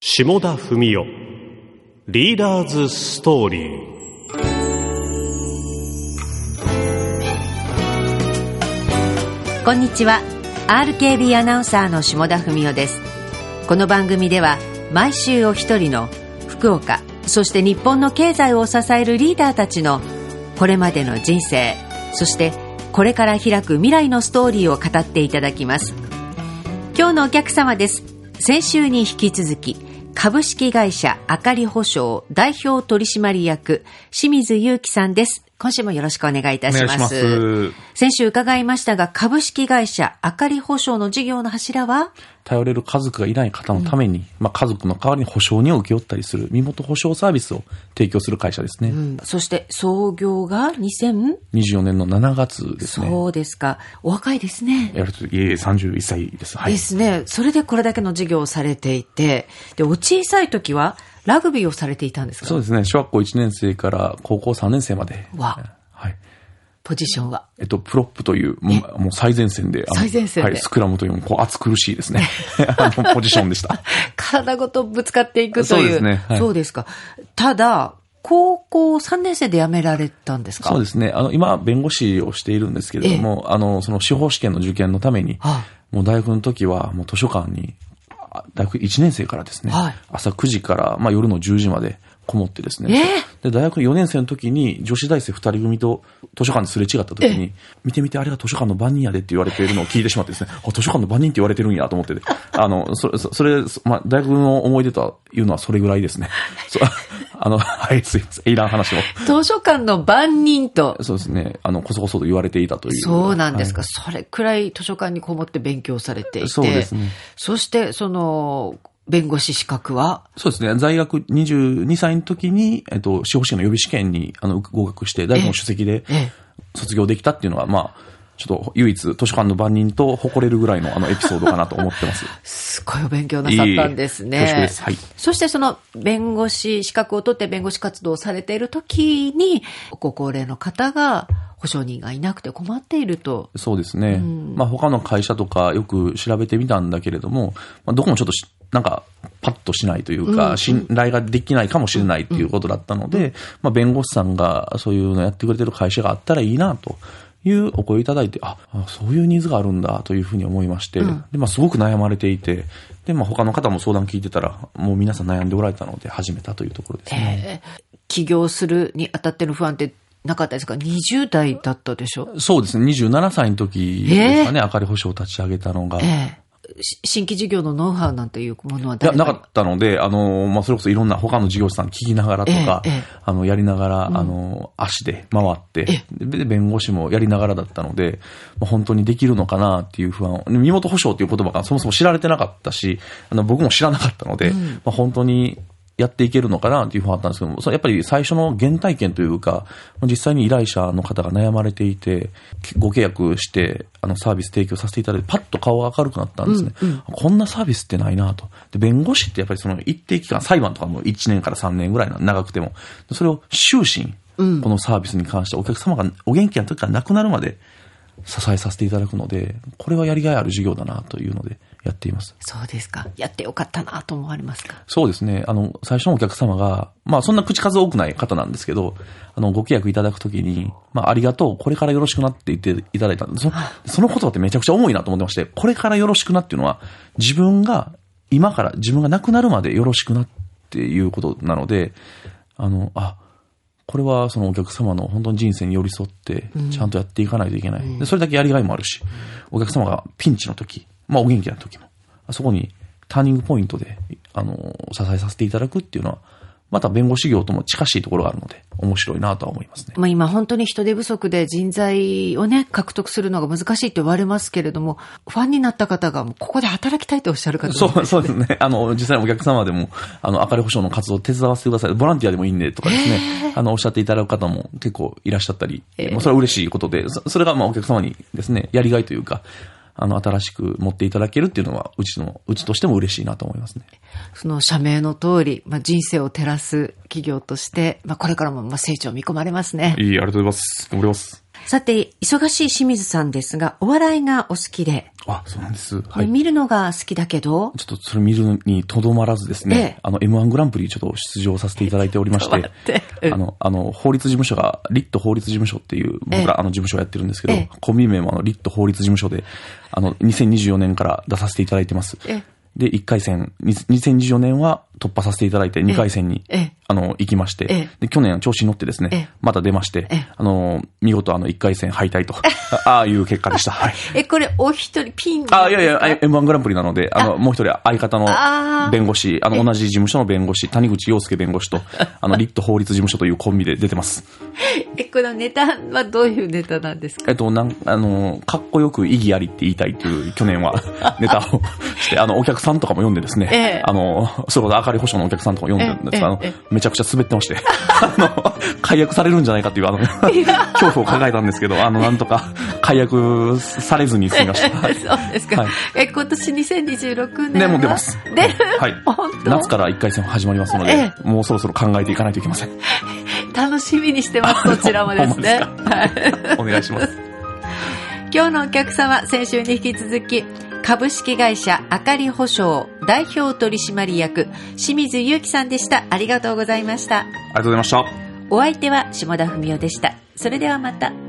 下田文雄リーダーズストーリー。 こんにちは。 RKB アナウンサーの下田文雄です。この番組では毎週お一人の福岡、そして日本の経済を支えるリーダーたちのこれまでの人生、そしてこれから開く未来のストーリーを語っていただきます。今日のお客様です。先週に引き続き株式会社あかり保証代表取締役清水祐樹さんです。今週もよろしくお願いいたします。 お願いします。 先週伺いましたが、株式会社あかり保証の事業の柱は、 頼れる家族がいない方のために、家族の代わりに保証人を請け負ったりする身元保証サービスを提供する会社ですね。 そして創業が 2024年の7月ですね。 そうですか。お若いですね。 31歳です。はい。 ですね。それでこれだけの事業をされていて、で、お小さい時はラグビーをされていたんですか？ そうですね。小学校1年生から高校3年生まで。 はい。ポジションはプロップという、もう最前線で、 最前線で、 はい、スクラムという、暑苦しいですね。ポジションでした。 体ごとぶつかっていくという。 そうですね。はい、 そうですか。ただ、高校3年生で辞められたんですか？ そうですね。今、弁護士をしているんですけれども、その司法試験の受験のために、もう大学の時は、もう図書館に、大学1年生からですね、朝9時から、夜の10時までこもってですね、で大学4年生の時に女子大生2人組と図書館ですれ違った時に、見てみて、あれが図書館の番人やでって言われているのを聞いてしまってですね、図書館の番人って言われてるんやと思って、それ、大学の思い出というのはそれぐらいですね。はい、すいません。いらん話を。 図書館の番人と。 そうですね。こそこそと言われていたという。 そうなんですか。それくらい図書館にこもって勉強されていて。 そうですね。 そして、弁護士資格は？ そうですね。在学22歳の時に、司法試験の予備試験に、合格して、大学の首席で卒業できたっていうのは、ちょっと唯一図書館の番人と誇れるぐらいのエピソードかなと思ってます。 すごいお勉強なさったんですね。 恐縮です。はい。 そしてその弁護士資格を取って弁護士活動をされている時に、ご高齢の方が保証人がいなくて困っていると。 そうですね。他の会社とかよく調べてみたんだけれども、どこもちょっとパッとしないというか、信頼ができないかもしれないということだったので、弁護士さんがそういうのやってくれてる会社があったらいいなというお声いただいて、そういうニーズがあるんだというふうに思いまして、ですごく悩まれていて、で、他の方も相談聞いてたら、もう皆さん悩んでおられたので始めたというところですね。 起業するにあたっての不安ってなかったですか？20代だったでしょ？ そうですね。27歳の時ですかね、あかり保証を立ち上げたのが。 新規事業のノウハウなんていうものはなかったので、それこそいろんな他の事業者さん聞きながらとか、やりながら、足で回って、で、弁護士もやりながらだったので、本当にできるのかなっていう不安。身元保証っていう言葉がそもそも知られてなかったし、僕も知らなかったので、本当にやっていけるのかなっていう不安あったんですけども、やっぱり最初の原体験というか、実際に依頼者の方が悩まれていて、ご契約して、サービス提供させていただいて、パッと顔が明るくなったんですね。こんなサービスってないなと。で、弁護士ってやっぱり一定期間、裁判とかも1年から3年ぐらい長くても、それを終身、このサービスに関してお客様がお元気な時から亡くなるまで支えさせていただくので、これはやりがいある事業だなというので、やっています。 そうですか。やってよかったなと思われますか？ そうですね。最初のお客様が、そんな口数多くない方なんですけど、ご契約いただくときに、ありがとう、これからよろしくなって言っていただいたんです。その言葉ってめちゃくちゃ重いなと思ってまして、これからよろしくなっていうのは、自分が亡くなるまでよろしくなっていうことなので、これはそのお客様の本当に人生に寄り添って、ちゃんとやっていかないといけない。でそれだけやりがいもあるし、お客様がピンチの時、お元気な時も、そこにターニングポイントで、支えさせていただくっていうのは、また弁護士業とも近しいところがあるので、面白いなとは思いますね。 今本当に人手不足で人材をね、獲得するのが難しいと言われますけれども、ファンになった方がここで働きたいとおっしゃる方そうですね。実際にお客様でも、あかり保証の活動を手伝わせてください。ボランティアでもいいんでとかですね、おっしゃっていただく方も結構いらっしゃったり、それは嬉しいことで、それがお客様にですね、やりがいというか、新しく持っていただけるっていうのは、うちとしても嬉しいなと思いますね。 その社名の通り、人生を照らす企業として、これからも成長見込まれますね。 ありがとうございます。頑張ります。 さて、忙しい清水さんですが、お笑いがお好きで。 あ、そうなんです。はい。 見るのが好きだけど。 ちょっとそれ見るのにとどまらずですね、M1 グランプリちょっと出場させていただいておりまして、法律事務所が、リット法律事務所っていう、僕ら事務所をやってるんですけど、コンビ名もリット法律事務所で、2024年から出させていただいてます。で、1回戦、2024年は突破させていただいて、2回戦に、行きまして、で、去年調子に乗ってですね、また出まして、見事1回戦敗退と、ああいう結果でした。はい。 これ、お一人ピンいやいや、M1 グランプリなので、もう一人相方の弁護士、同じ事務所の弁護士、谷口洋介弁護士と、リット法律事務所というコンビで出てます。 このネタはどういうネタなんですか？ かっこよく意義ありって言いたいという、去年はネタをして、お客さんとかも読んでですね、それこそ明るい保証のお客さんとか読んでるんですが、めちゃくちゃ滑ってまして、解約されるんじゃないかっていう恐怖を抱えたんですけど、なんとか解約されずに済みました。 そうですか。今年2026年はもう出ます。 出る？ はい。夏から1回戦始まりますので、もうそろそろ考えていかないといけません。 楽しみにしてます、こちらもですね。 お願いします。 今日のお客様、先週に引き続き、株式会社あかり保証代表取締役清水祐樹さんでした。ありがとうございました。 ありがとうございました。 お相手は下田文夫でした。それではまた。